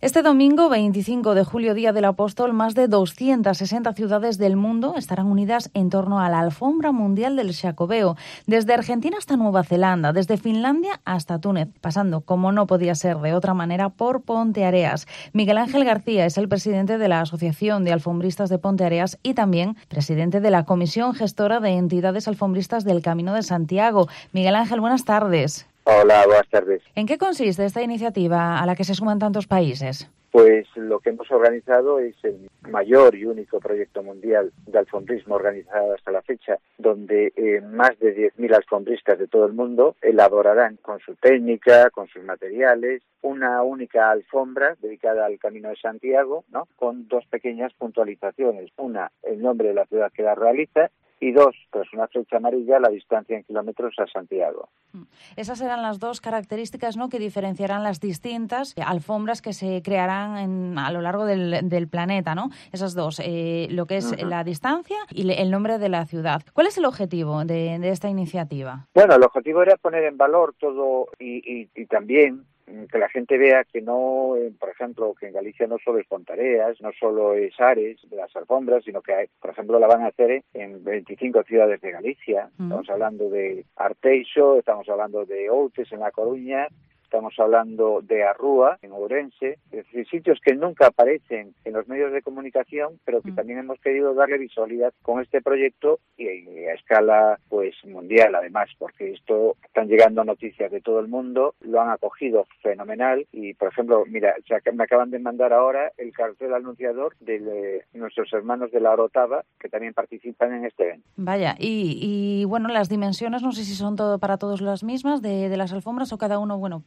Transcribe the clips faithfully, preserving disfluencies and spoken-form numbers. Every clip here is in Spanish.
Este domingo, veinticinco de julio, Día del Apóstol, más de doscientas sesenta ciudades del mundo estarán unidas en torno a la Alfombra Mundial del Xacobeo, desde Argentina hasta Nueva Zelanda, desde Finlandia hasta Túnez, pasando, como no podía ser de otra manera, por Ponteareas. Miguel Ángel García es el presidente de la Asociación de Alfombristas de Ponteareas y también presidente de la Comisión Gestora de Entidades Alfombristas del Camino de Santiago. Miguel Ángel, buenas tardes. Hola, buenas tardes. ¿En qué consiste esta iniciativa a la que se suman tantos países? Pues lo que hemos organizado es el mayor y único proyecto mundial de alfombrismo organizado hasta la fecha, donde eh, más de diez mil alfombristas de todo el mundo elaborarán con su técnica, con sus materiales, una única alfombra dedicada al Camino de Santiago, ¿no? Con dos pequeñas puntualizaciones. Una, el nombre de la ciudad que la realiza, y dos, pues una flecha amarilla, la distancia en kilómetros a Santiago. Esas serán las dos características, ¿no?, que diferenciarán las distintas alfombras que se crearán en, a lo largo del, del planeta, ¿no? Esas dos, eh, lo que es uh-huh. la distancia y le, el nombre de la ciudad. ¿Cuál es el objetivo de, de esta iniciativa? Bueno, el objetivo era poner en valor todo y, y, y también que la gente vea que no, eh, por ejemplo, que en Galicia no solo es Ponteareas, no solo es Ares de las alfombras, sino que, hay, por ejemplo, la van a hacer en veinticinco ciudades de Galicia. Mm. Estamos hablando de Arteixo, estamos hablando de Outes en La Coruña, estamos hablando de Arrúa, en Ourense, es decir, sitios que nunca aparecen en los medios de comunicación, pero que mm. también hemos querido darle visualidad con este proyecto y a escala pues mundial, además, porque esto están llegando noticias de todo el mundo, lo han acogido fenomenal y, por ejemplo, mira, me acaban de mandar ahora el cartel anunciador de, de nuestros hermanos de la Orotava, que también participan en este evento. Vaya, y, y bueno, las dimensiones, no sé si son todo para todos las mismas de, de las alfombras o cada uno, bueno,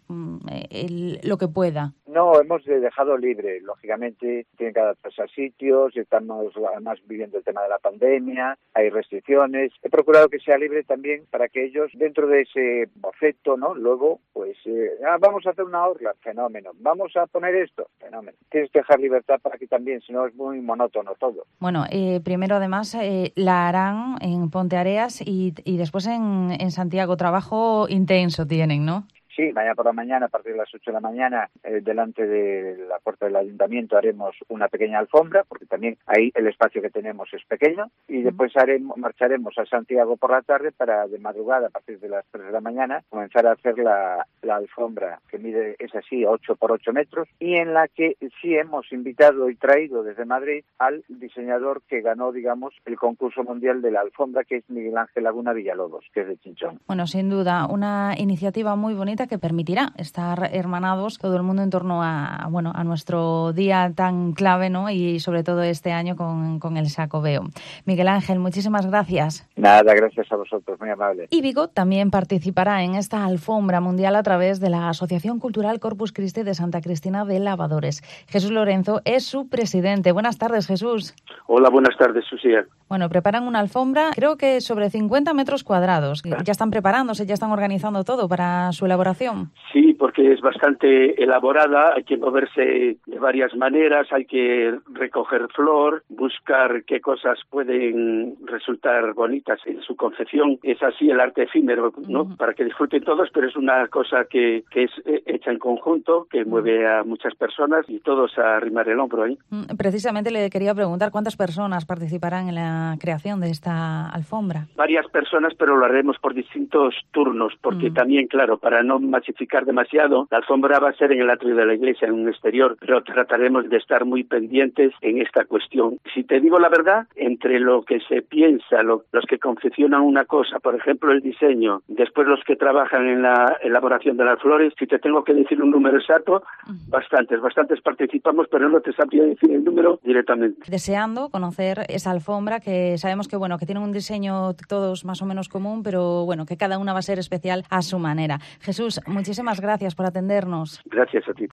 El, lo que pueda. No, hemos dejado libre, lógicamente tienen que adaptarse a sitios, estamos además viviendo el tema de la pandemia, hay restricciones, he procurado que sea libre también para que ellos dentro de ese boceto, ¿no? Luego, pues, eh, ah, vamos a hacer una orla, fenómeno, vamos a poner esto, fenómeno. Tienes que dejar libertad para que también, si no es muy monótono todo. Bueno, eh, primero además eh, la harán en Ponteareas y, y después en, en Santiago, trabajo intenso tienen, ¿no? Sí, mañana por la mañana, a partir de las ocho de la mañana, eh, delante de la puerta del ayuntamiento haremos una pequeña alfombra, porque también ahí el espacio que tenemos es pequeño, y después haremos, marcharemos a Santiago por la tarde para de madrugada, a partir de las tres de la mañana, comenzar a hacer la, la alfombra, que mide, es así, ocho por ocho metros, y en la que sí hemos invitado y traído desde Madrid al diseñador que ganó, digamos, el concurso mundial de la alfombra, que es Miguel Ángel Laguna Villalobos, que es de Chinchón. Bueno, sin duda, una iniciativa muy bonita que permitirá estar hermanados todo el mundo en torno a, bueno, a nuestro día tan clave, ¿no? Y sobre todo este año con, con el Xacobeo. Miguel Ángel, muchísimas gracias. Nada, gracias a vosotros, muy amable. Y Vigo también participará en esta alfombra mundial a través de la Asociación Cultural Corpus Christi de Santa Cristina de Lavadores. Jesús Lorenzo es su presidente. Buenas tardes, Jesús. Hola, buenas tardes, Susia. Bueno, preparan una alfombra, creo que sobre cincuenta metros cuadrados. Ya están preparándose, ya están organizando todo para su elaboración. Sí, porque es bastante elaborada, hay que moverse de varias maneras, hay que recoger flor, buscar qué cosas pueden resultar bonitas en su concepción. Es así el arte efímero, ¿no? Uh-huh. Para que disfruten todos, pero es una cosa que, que es hecha en conjunto, que mueve a muchas personas y todos a arrimar el hombro ahí. Precisamente le quería preguntar cuántas personas participarán en la creación de esta alfombra. Varias personas, pero lo haremos por distintos turnos, porque uh-huh. también, claro, para no masificar demasiado, la alfombra va a ser en el atrio de la iglesia, en un exterior, pero trataremos de estar muy pendientes en esta cuestión. Si te digo la verdad, entre lo que se piensa, lo, los que confeccionan una cosa, por ejemplo el diseño, después los que trabajan en la elaboración de las flores, si te tengo que decir un número exacto, uh-huh. bastantes, bastantes participamos, pero no te sabría decir el número directamente. Deseando conocer esa alfombra que sabemos que, bueno, que tiene un diseño todos más o menos común, pero bueno, que cada una va a ser especial a su manera. Jesús, muchísimas gracias por atendernos. Gracias a ti.